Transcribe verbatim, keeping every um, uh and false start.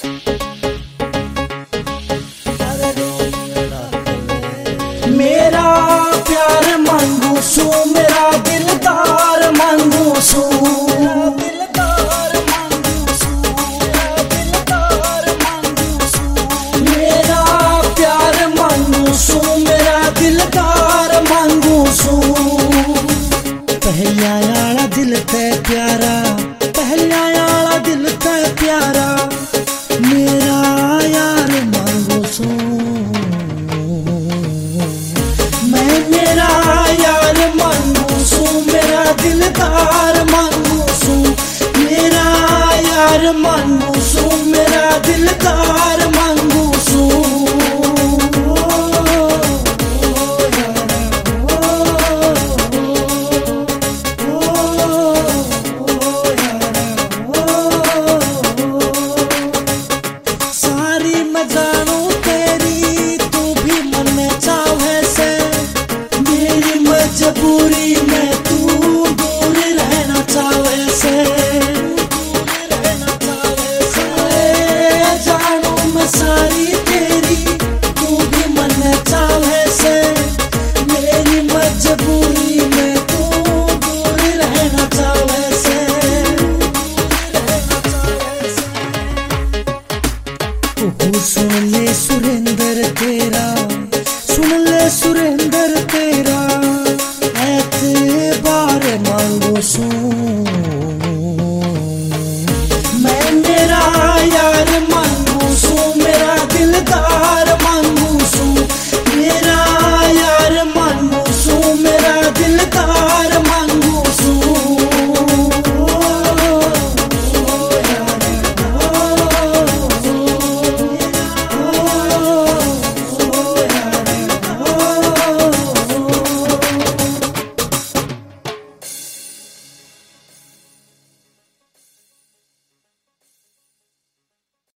मेरा प्यार मांगू सू, मेरा दिलदार मांगू सू, दिलदार मांगू सू, दिलदार मांगू सू। मेरा प्यार मांगू सू, मेरा दिलदार मांगू सू। पहला आला दिल ते प्यारा, पहला आला दिल ते प्यारा, मेरा यार मांगू सू। मैं मेरा यार मांगू सू, मेरा दिलदार मांगू सू, मेरा यार मांगू सू, मेरा दिलदार मांगू सू। सारी मैं जानू तेरी, तू भी मन चाहे से, मेरी मजबूरी में तू दूर रहना चाहे से, जानू मैं सारी तेरी, तू भी मन चाहे से, मेरी मजबूरी में तू दूर रहना चाहे से। सुन ले सुरेंद्र तेरा